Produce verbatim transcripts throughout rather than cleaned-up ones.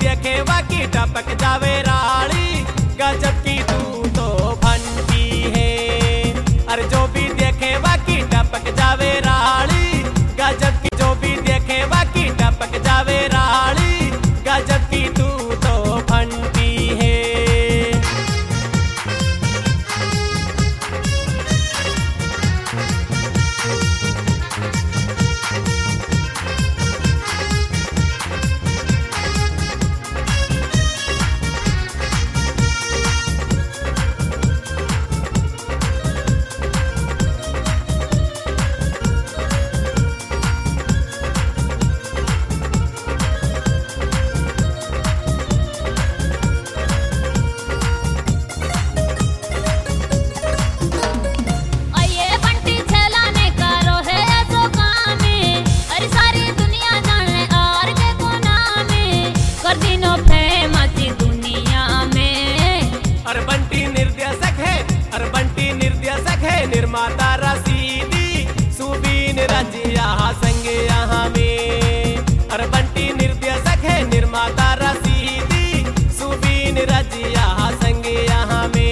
देखे बाकी टपक जावे राड़ी, गजब की तू तो फंटी है। अरे जो भी देखे बाकी टपक जावे राड़ी, गजब की जो भी देखे बाकी टपक जावे राड़ी, गजब की तू तो फंटी है। निर्माता रसीदी सुबीन रजिया संग यहाँ में। अरे बंटी निर्देशक है, निर्माता रसीदी सुबीन रजिया संग यहाँ में।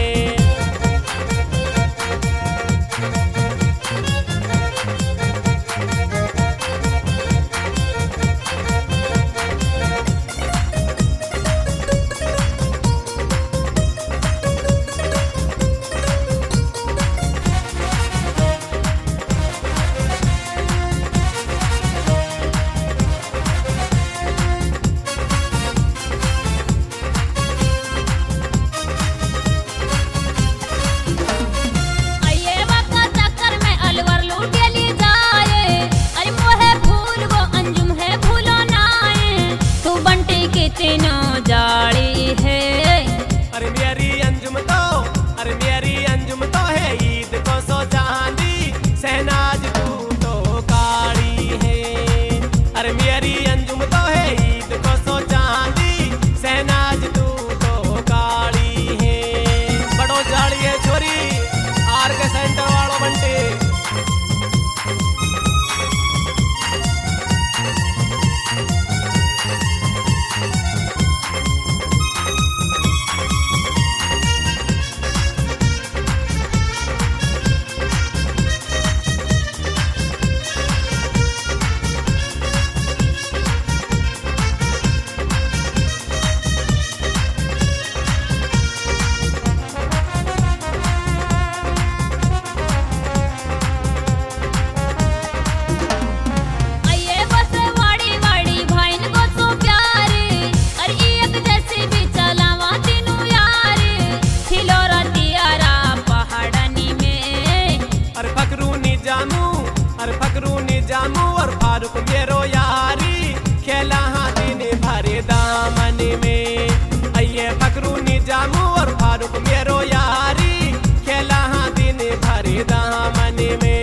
जाड़ी है अरे मेरी अंजुम तो, अरे मेरी अंजुम तो है ईद को सो चांदी, शहनाज तू तो काली है। अरे मेरी अंजुम तो है ईद को सो चांदी, शहनाज तू तो काली है। बड़ो जाड़ी है छोरी, आर के सेंटर वालों बंटे। अरे फकरू निजामू और फारूक मेरो यारी, खेला हाथ ने भरे दामन में। आइए फकरू निजामू और फारूक मेरो यारी, खेला हाथ ने भरे दामन में।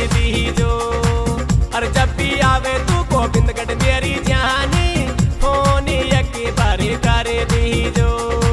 दी जो। और जब भी आवे तू गोविंदगढ़ मेरी जानी फोन एक बार कर दी जो।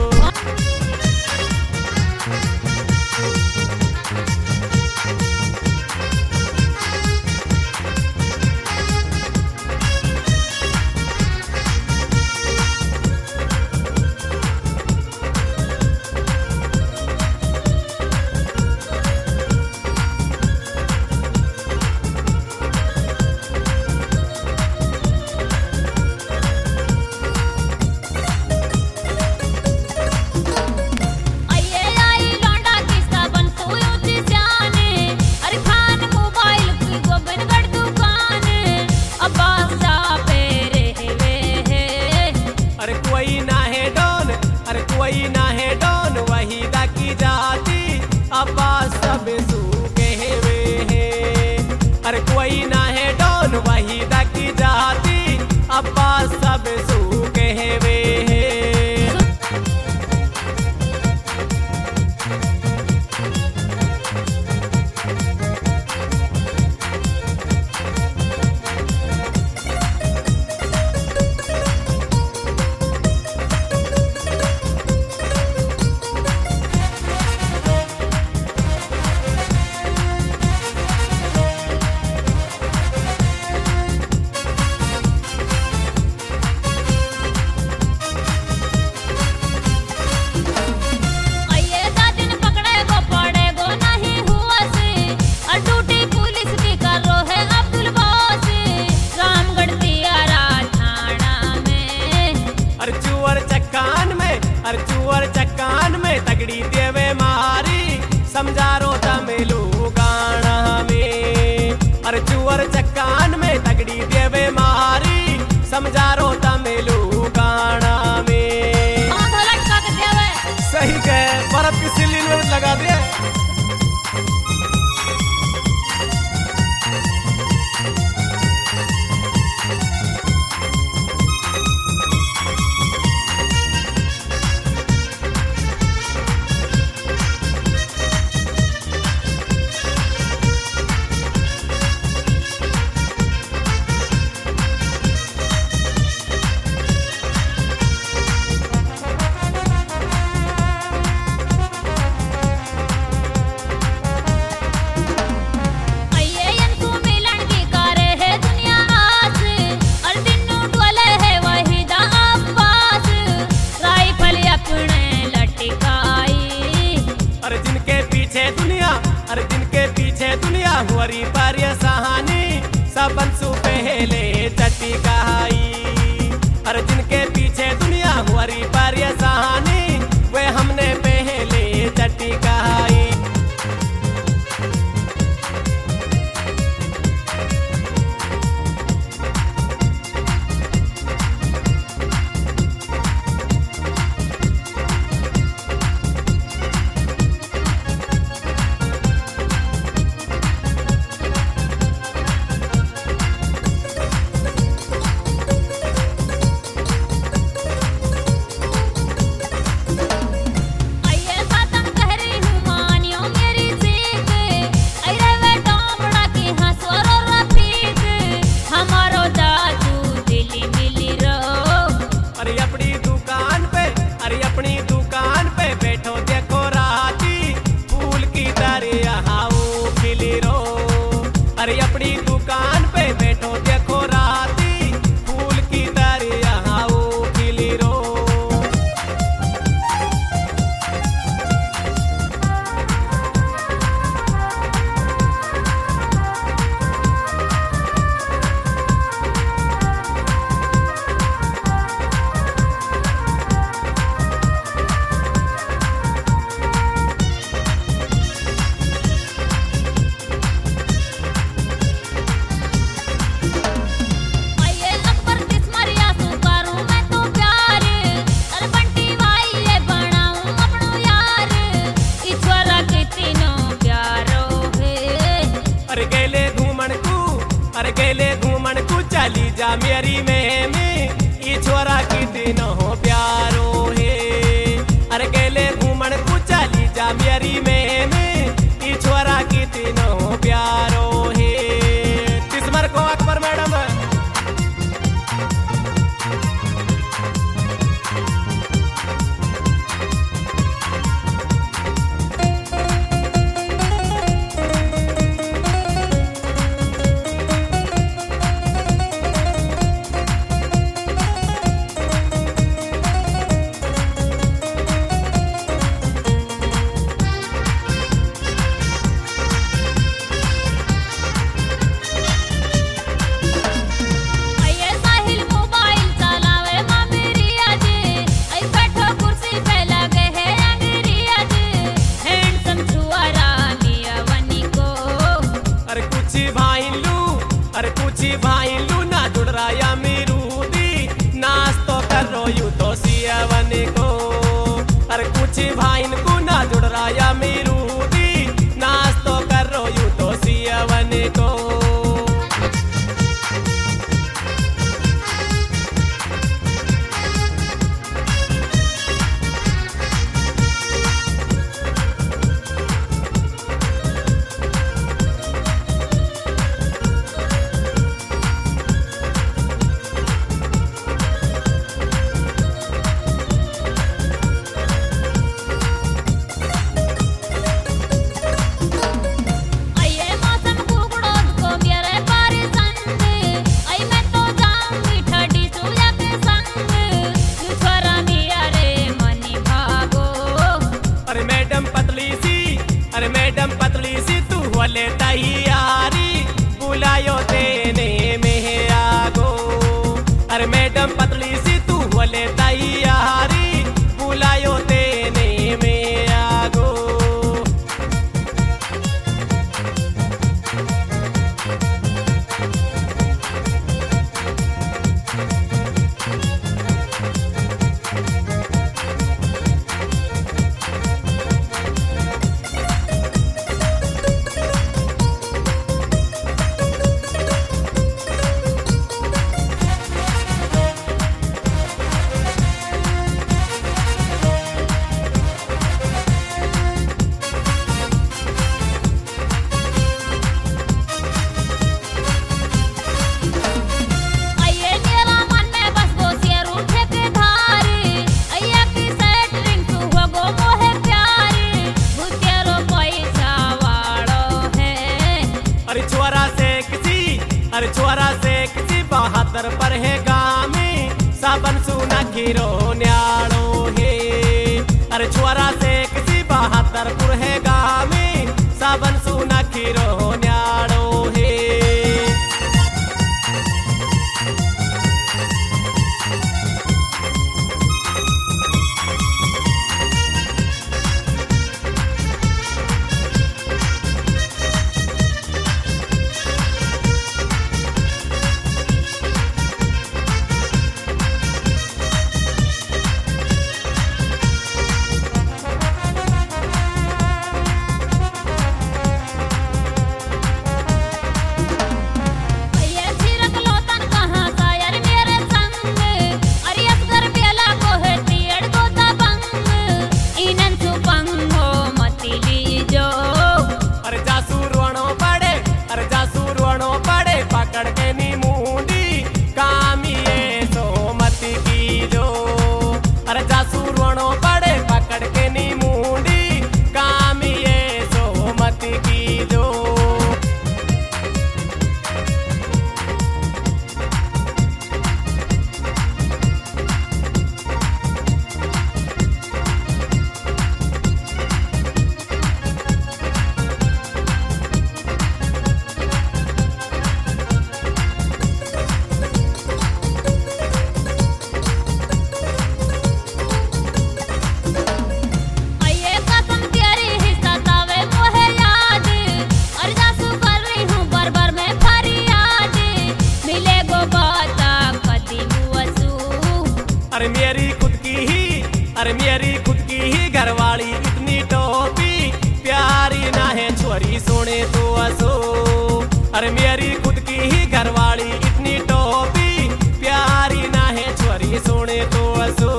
कोई ना है डॉन वही दाकी जाती अब्बा सब सूखे हुए हैं। अरे कोई ना है डॉन वही दाकी जाती अब्बा सब सूखे हुए हैं। चुअर चक्कान में तगड़ी देवे मारी समझारो तमिलू गाना में। अरे चुअर चक्कान में तगड़ी देवे मारी समझारो तमिलू गाना में। सही कहे बर्फ की सिल्ली में लगा दे। अरे जिनके पीछे दुनिया हुरी पारिय सहानी सबन सु पहले चटिकाई। अरे जिनके पीछे दुनिया हुरी पारिय सहानी वे हमने पहले चटिकाई। अरे अपनी दुकान पे बैठो देखो राती फूल की तरह यहाँ वो खिली रो। अरे गेले घूमन को चली जा मेरी में ई छोरा कितनो प्यारो है। अरे गेले घूमन को चली जा मेरी में ई छोरा कितनो प्यारो है। कुछ भाईलू अरे कुछ भाईलू ना जुड़ रहा मेरूदी नाच तो करो यू तो सियावन को अरे कुछ भाईन को ना जुड़ रहा मेरूदी नाच तो करो यू तो सियावन को अरे मैडम पतली सी तू वाले तैयारी बुलायो देने में आगो अरे मैडम पतली सी तू वाले तैयारी बुलायो देने में आगो अरे छोरा से किसी बहादुर पर है गामी साबन सुना खीरो न्याड़ो है अरे छोरा से किसी बहादुर पर है गामी साबन सुना खीरो न्याड़ो है अरे मेरी खुद की ही अरे मेरी खुद की ही घरवाली इतनी टोपी प्यारी ना है छोरी सोने तो असो अरे मेरी खुद की ही घरवाली इतनी टोपी प्यारी ना है छोरी सोने तो असो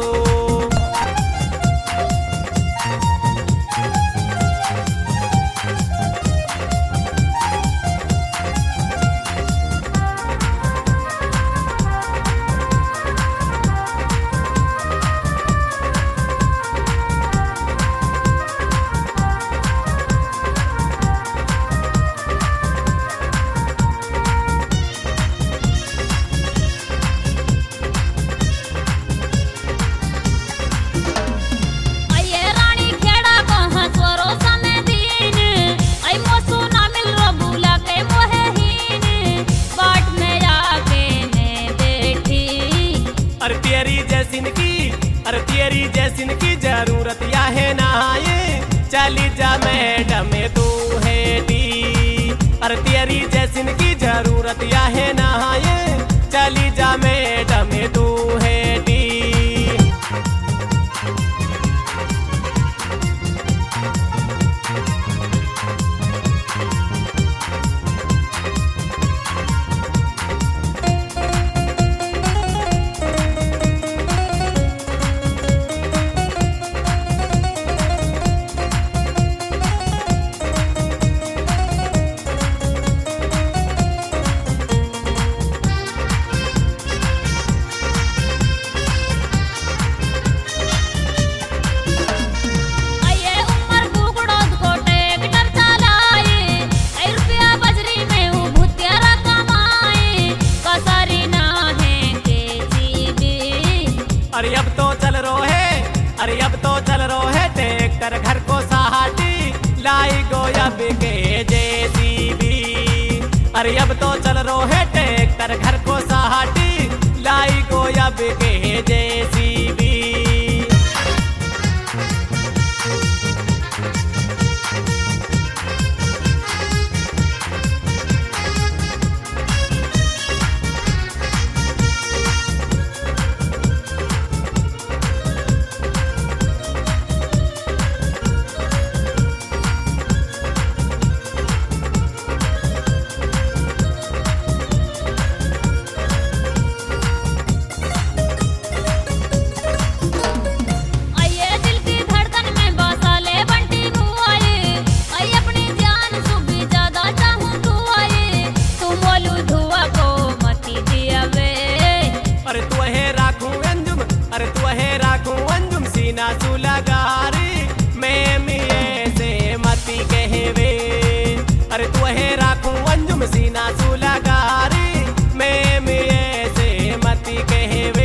अरे तेरी जैसिन की जरूरत या है ना ये चली जा मैडम तू है दी अरे तेरी जैसी जरूरत या है नहाए चली जा मैडम तू है डी। अरे अब तो चल रो है अरे अब तो चल रो है ट्रैक्टर घर को सहाटी लाई गोयब के जेसीबी। अरे अब तो चल रो है ट्रैक्टर घर को सहाटी लाई गोयब के जेसीबी। अरे तू है राखू अंजुम सीना सुला गारी मैं मिये से मती कहवे। अरे तू है राखू अंजुम सीना सुला गारी मैं मिये से मती कहवे।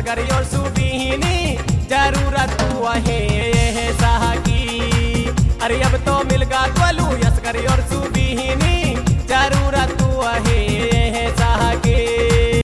सागर और सुबीनी जरूरत तू है साकी। अरे अब तो मिल गा त्वलू